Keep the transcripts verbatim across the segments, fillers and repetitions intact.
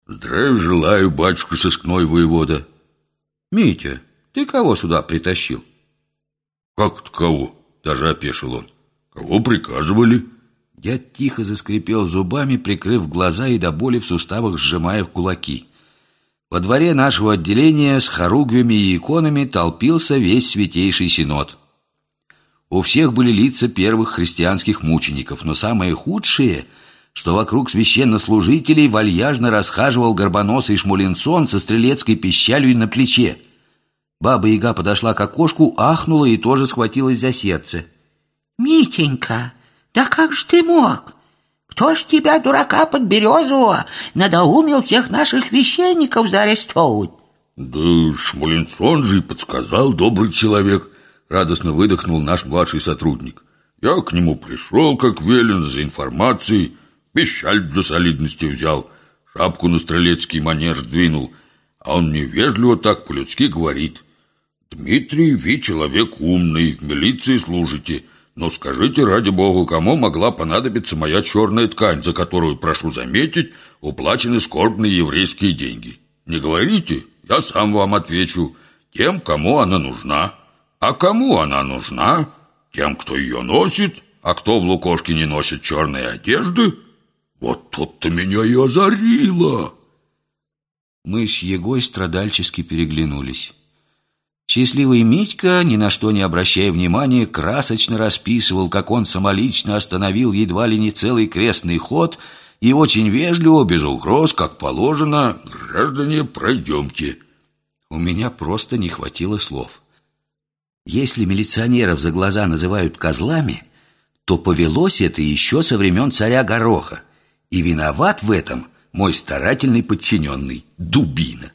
Здравия желаю, батюшка сыскной воевода. Митя, ты кого сюда притащил? Как-то кого? Даже опешил он. Кого приказывали? Дядь тихо заскрипел зубами, прикрыв глаза и до боли в суставах сжимая в кулаки. Во дворе нашего отделения с хоругвями и иконами толпился весь Святейший Синод. У всех были лица первых христианских мучеников, но самое худшее, что вокруг священнослужителей вальяжно расхаживал горбоносый шмулинсон со стрелецкой пищалью на плече. Баба-яга подошла к окошку, ахнула и тоже схватилась за сердце. «Митенька, да как же ты мог? Кто ж тебя, дурака подберезового, надоумил всех наших священников заарестовывать?» Да Шмулинсон же и подсказал, добрый человек. Радостно выдохнул наш младший сотрудник. Я к нему пришел, как велено, за информацией. Пищаль для солидности взял, шапку на стрелецкий манер сдвинул. А он мне вежливо так по-людски говорит: «Дмитрий, вы человек умный, в милиции служите, но скажите, ради бога, кому могла понадобиться моя черная ткань, за которую, прошу заметить, уплачены скорбные еврейские деньги? Не говорите, я сам вам отвечу. Тем, кому она нужна. А кому она нужна? Тем, кто ее носит. А кто в Лукошке не носит черные одежды? Вот тут-то меня и озарило». Мы с Егой страдальчески переглянулись. Счастливый Митька, ни на что не обращая внимания, красочно расписывал, как он самолично остановил едва ли не целый крестный ход и очень вежливо, без угроз, как положено: «Граждане, пройдемте». У меня просто не хватило слов. Если милиционеров за глаза называют козлами, то повелось это еще со времен царя Гороха, и виноват в этом мой старательный подчиненный Дубина.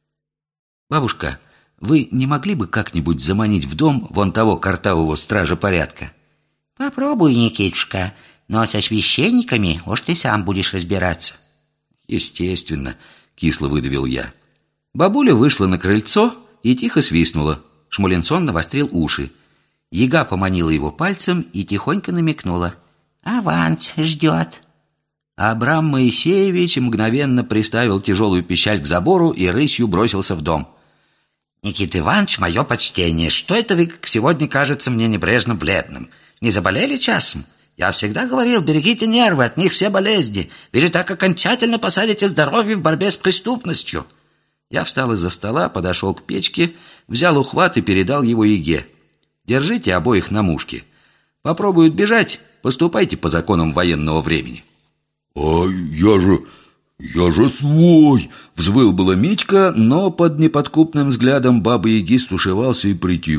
Бабушка, вы не могли бы как-нибудь заманить в дом вон того картавого стража порядка? Попробуй, Никитушка, но со священниками уж ты сам будешь разбираться. Естественно, кисло выдавил я. Бабуля вышла на крыльцо и тихо свистнула. Шмулинсон навострил уши. Яга поманила его пальцем и тихонько намекнула: «Аванс ждет». Абрам Моисеевич мгновенно приставил тяжелую пищаль к забору и рысью бросился в дом. «Никита Иванович, мое почтение, что это вы сегодня кажется мне небрежно бледным? Не заболели часом? Я всегда говорил, берегите нервы, от них все болезни. Вы же так окончательно посадите здоровье в борьбе с преступностью». Я встал из-за стола, подошел к печке, взял ухват и передал его Яге. «Держите обоих на мушке. Попробуют бежать, поступайте по законам военного времени». «А я же... я же свой!» Взвыл было Митька, но под неподкупным взглядом бабы-яги стушевался и притих.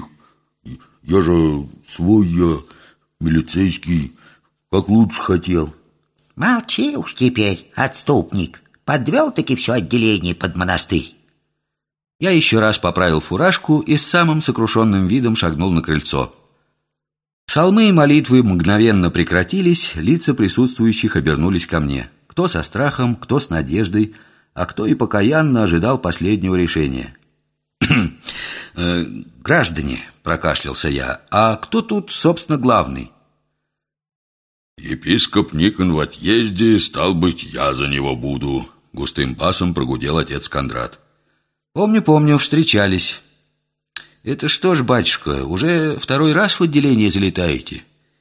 «Я же свой, я милицейский, как лучше хотел». «Молчи уж теперь, отступник. Подвел-таки все отделение под монастырь». Я еще раз поправил фуражку и с самым сокрушенным видом шагнул на крыльцо. Псалмы и молитвы мгновенно прекратились, лица присутствующих обернулись ко мне. Кто со страхом, кто с надеждой, а кто и покаянно ожидал последнего решения. э, «Граждане», — прокашлялся я, — «а кто тут, собственно, главный?» «Епископ Никон в отъезде, стал быть, я за него буду», — густым басом прогудел отец Кондрат. «Помню, помню, встречались. Это что ж, батюшка, уже второй раз в отделение залетаете?»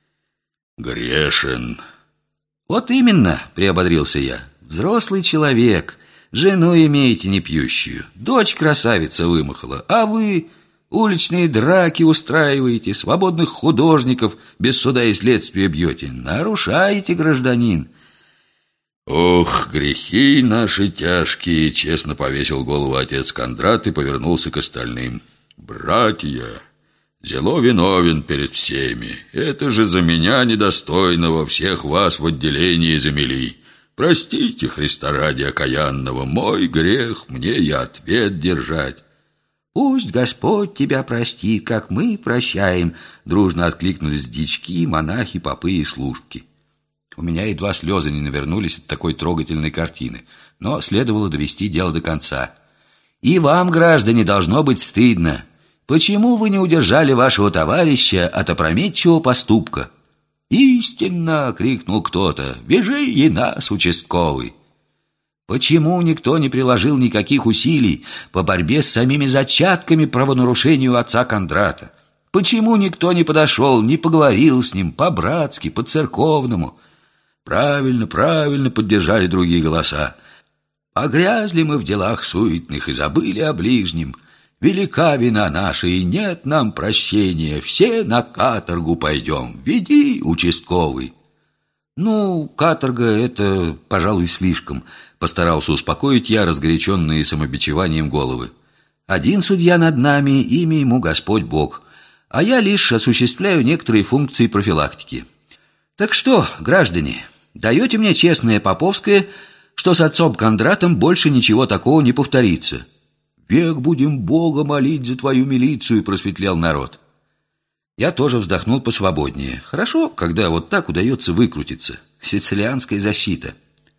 «Грешен». «Вот именно», — приободрился я, — «взрослый человек, жену имеете непьющую, дочь красавица вымахала, а вы уличные драки устраиваете, свободных художников без суда и следствия бьете. Нарушаете, гражданин». «Ох, грехи наши тяжкие!» — честно повесил голову отец Кондрат и повернулся к остальным. «Братья, зело виновен перед всеми. Это же за меня недостойного всех вас в отделении замели. Простите, Христа ради окаянного, мой грех, мне и ответ держать». «Пусть Господь тебя простит, как мы прощаем», — дружно откликнулись дички, монахи, попы и служки. У меня едва слезы не навернулись от такой трогательной картины, но следовало довести дело до конца. «И вам, граждане, должно быть стыдно. Почему вы не удержали вашего товарища от опрометчивого поступка?» «Истинно!» — крикнул кто-то. «Вяжи и нас, участковый!» Почему никто не приложил никаких усилий по борьбе с самими зачатками правонарушению отца Кондрата? Почему никто не подошел, не поговорил с ним по-братски, по-церковному? Правильно, правильно, поддержали другие голоса. Погрязли мы в делах суетных и забыли о ближнем. Велика вина наша, и нет нам прощения. Все на каторгу пойдем. Веди, участковый. Ну, каторга — это, пожалуй, слишком. Постарался успокоить я разгоряченные самобичеванием головы. Один судья над нами, имя ему Господь Бог, а я лишь осуществляю некоторые функции профилактики. Так что, граждане, даете мне честное поповское, что с отцом Кондратом больше ничего такого не повторится? Век будем Бога молить за твою милицию, просветлял народ. Я тоже вздохнул посвободнее. Хорошо, когда вот так удается выкрутиться. Сицилианская защита.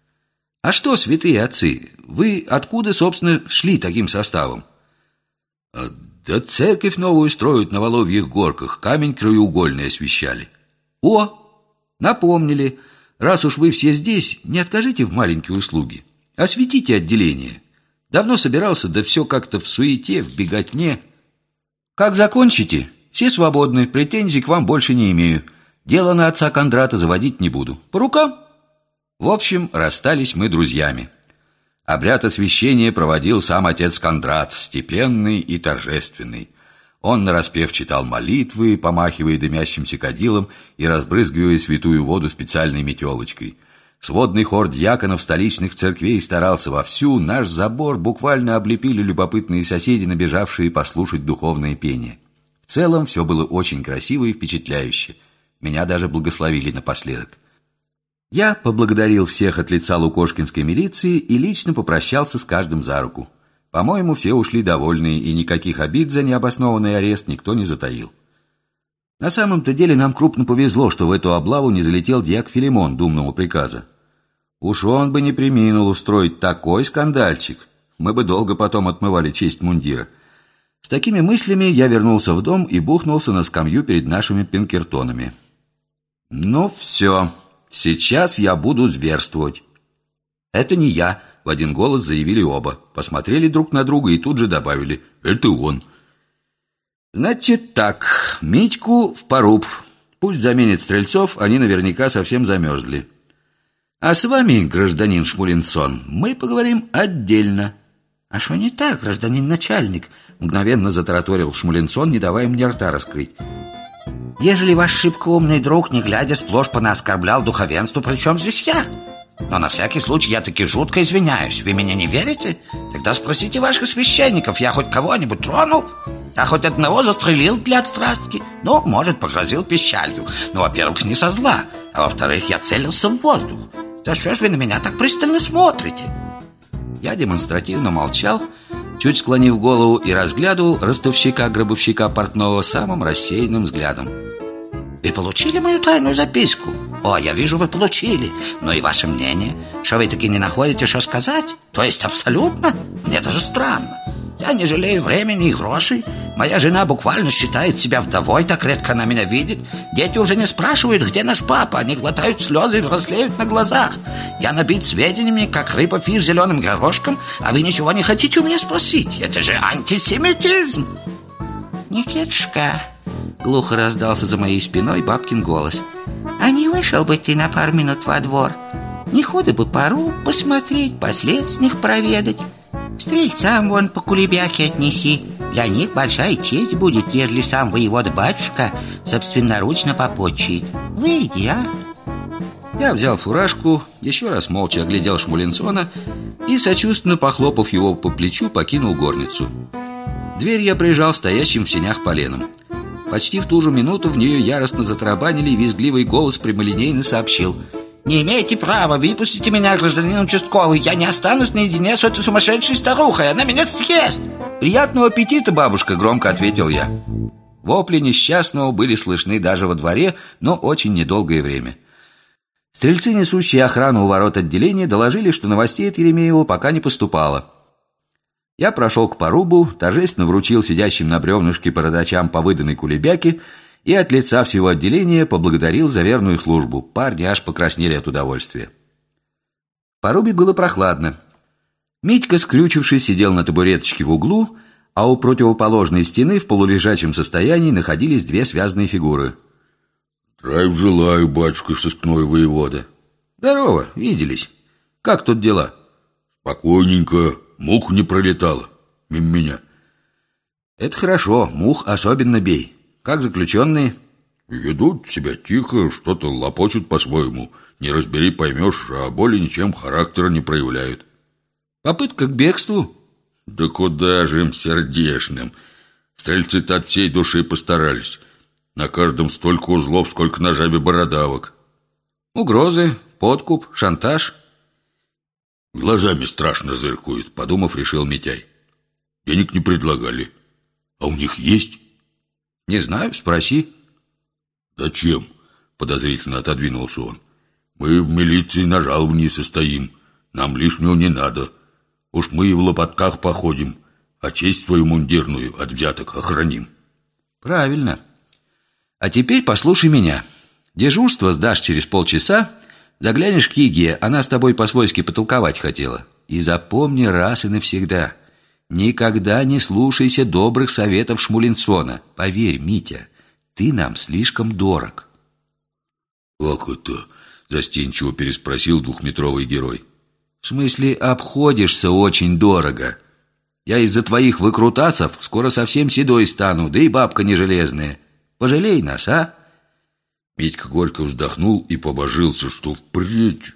А что, святые отцы, вы откуда, собственно, шли таким составом? А, да церковь новую строят на Воловьих горках, камень краеугольный освещали. О, напомнили. Раз уж вы все здесь, не откажите в маленькие услуги. Осветите отделение. Давно собирался, да все как-то в суете, в беготне. Как закончите, все свободны, претензий к вам больше не имею. Дело на отца Кондрата заводить не буду. По рукам? В общем, расстались мы друзьями. Обряд освящения проводил сам отец Кондрат, степенный и торжественный. Он нараспев читал молитвы, помахивая дымящимся кадилом и разбрызгивая святую воду специальной метелочкой. Сводный хор дьяконов столичных церквей старался вовсю. Наш забор буквально облепили любопытные соседи, набежавшие послушать духовное пение. В целом все было очень красиво и впечатляюще. Меня даже благословили напоследок. Я поблагодарил всех от лица лукошкинской милиции и лично попрощался с каждым за руку. По-моему, все ушли довольные, и никаких обид за необоснованный арест никто не затаил. На самом-то деле нам крупно повезло, что в эту облаву не залетел дьяк Филимон думного приказа. Уж он бы не преминул устроить такой скандальчик. Мы бы долго потом отмывали честь мундира. С такими мыслями я вернулся в дом и бухнулся на скамью перед нашими пинкертонами. Ну все, сейчас я буду зверствовать. Это не я, в один голос заявили оба. Посмотрели друг на друга и тут же добавили: это он. Значит так, Митьку в поруб. Пусть заменит стрельцов, они наверняка совсем замерзли. А с вами, гражданин Шмулинсон, мы поговорим отдельно. А что не так, гражданин начальник? Мгновенно затараторил Шмулинсон, не давая мне рта раскрыть. Ежели ваш шибко умный друг, не глядя, сплошь понаоскорблял духовенству, при чем здесь я? Но на всякий случай я таки жутко извиняюсь. Вы меня не верите? Тогда спросите ваших священников. Я хоть кого-нибудь тронул? Я хоть одного застрелил для отстрастки? Ну, может, погрозил пищалью. Ну, во-первых, не со зла. А во-вторых, я целился в воздух. Да что ж вы на меня так пристально смотрите? Я демонстративно молчал, чуть склонив голову, и разглядывал ростовщика-гробовщика портного самым рассеянным взглядом. Вы получили мою тайную записку? О, я вижу, вы получили. Но и ваше мнение? Что вы таки не находите, что сказать? То есть абсолютно? Мне даже странно. Я не жалею времени и грошей. Моя жена буквально считает себя вдовой, так редко она меня видит. Дети уже не спрашивают, где наш папа. Они глотают слезы и взрослеют на глазах. Я набит сведениями, как рыба фиш зеленым горошком, а вы ничего не хотите у меня спросить. Это же антисемитизм. Никитушка, глухо раздался за моей спиной бабкин голос. А не вышел бы ты на пару минут во двор? Не ходу бы пару посмотреть, последствий проведать. Стрельцам вон по кулебяке отнеси. Для них большая честь будет, ежели сам воевода-батюшка собственноручно попотчует. Выйди, а? Я взял фуражку, еще раз молча оглядел Шмулинсона и, сочувственно похлопав его по плечу, покинул горницу. Дверь я прижал стоящим в сенях поленом. Почти в ту же минуту в нее яростно затарабанили, и визгливый голос прямолинейно сообщил: не имеете права, выпустите меня, гражданин участковый. Я не останусь наедине с этой сумасшедшей старухой. Она меня съест. Приятного аппетита, бабушка, громко ответил я. Вопли несчастного были слышны даже во дворе, но очень недолгое время. Стрельцы, несущие охрану у ворот отделения, доложили, что новостей от Еремеева пока не поступало. Я прошел к порубу, торжественно вручил сидящим на бревнышке бородачам по выданной кулебяке и от лица всего отделения поблагодарил за верную службу. Парни аж покраснели от удовольствия. В порубе было прохладно. Митька, скрючившись, сидел на табуреточке в углу, а у противоположной стены в полулежачем состоянии находились две связанные фигуры. Здравия желаю, батюшка сыскной воевода. Здорово, виделись. Как тут дела? Спокойненько, мух не пролетала мимо меня. Это хорошо, мух особенно бей. Как заключенные? Ведут себя тихо, что-то лопочут по-своему. Не разбери, поймешь, а более ничем характера не проявляют. Попытка к бегству? Да куда же им сердечным. Стрельцы-то от всей души постарались. На каждом столько узлов, сколько на жабе бородавок. Угрозы, подкуп, шантаж. Глазами страшно зыркают, подумав, решил Митяй. Денег не предлагали. А у них есть? Не знаю, спроси. Зачем? Подозрительно отодвинулся он. Мы в милиции на жаловании состоим. Нам лишнего не надо. Уж мы и в лопатках походим, а честь свою мундирную от взяток охраним. Правильно. А теперь послушай меня. Дежурство сдашь через полчаса, заглянешь к Иге, она с тобой по-свойски потолковать хотела. И запомни раз и навсегда: никогда не слушайся добрых советов Шмулинсона. Поверь, Митя, ты нам слишком дорог. Как это? Застенчиво переспросил двухметровый герой. В смысле, обходишься очень дорого. Я из-за твоих выкрутасов скоро совсем седой стану, да и бабка не железная. Пожалей нас, а? Митька горько вздохнул и побожился, что впредь...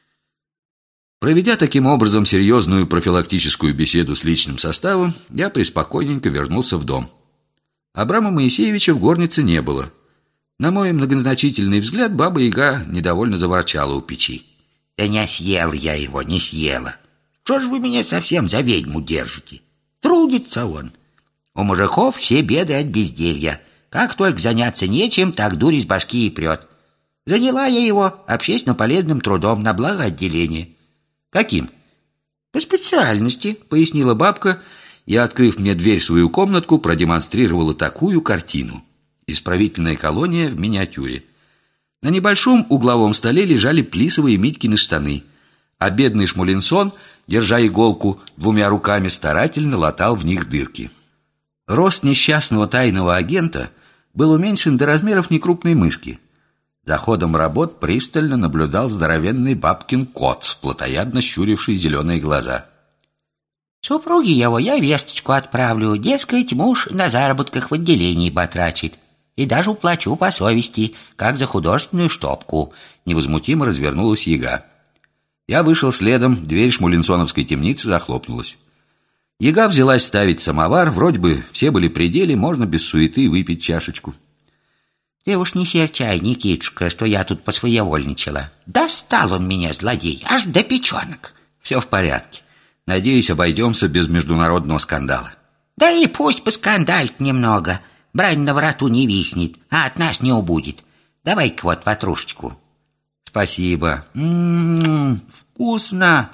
Проведя таким образом серьезную профилактическую беседу с личным составом, я преспокойненько вернулся в дом. Абрама Моисеевича в горнице не было. На мой многозначительный взгляд, баба-яга недовольно заворчала у печи. Да не съел я его, не съела. Что ж вы меня совсем за ведьму держите? Трудится он. У мужиков все беды от безделья. Как только заняться нечем, так дурь из башки и прет. Заняла я его общественно полезным трудом на благо отделения. Каким? По специальности, пояснила бабка, и, открыв мне дверь в свою комнатку, продемонстрировала такую картину. Исправительная колония в миниатюре. На небольшом угловом столе лежали плисовые Митькины штаны, а бедный Шмулинсон, держа иголку двумя руками, старательно латал в них дырки. Рост несчастного тайного агента был уменьшен до размеров некрупной мышки. За ходом работ пристально наблюдал здоровенный бабкин кот, плотоядно щуривший зеленые глаза. Супруге его я весточку отправлю, дескать, муж на заработках в отделении батрачит. И даже уплачу по совести, как за художественную штопку. Невозмутимо развернулась яга. Я вышел следом, дверь шмулинсоновской темницы захлопнулась. Яга взялась ставить самовар, вроде бы все были при деле, можно без суеты выпить чашечку. Ты уж не серчай, Никитушка, что я тут посвоевольничала. Достал он меня, злодей, аж до печенок. Все в порядке. Надеюсь, обойдемся без международного скандала. Да и пусть поскандалит немного. Брань на вороту не виснет, а от нас не убудет. Давай-ка вот ватрушечку. Спасибо. М-м-м, вкусно.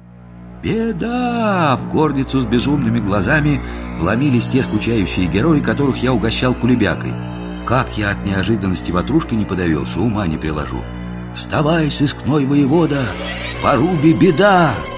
Беда! В горницу с безумными глазами вломились те скучающие герои, которых я угощал кулебякой. Как я от неожиданности ватрушки не подавился, ума не приложу. Вставай, сыскной воевода, в порубе беда!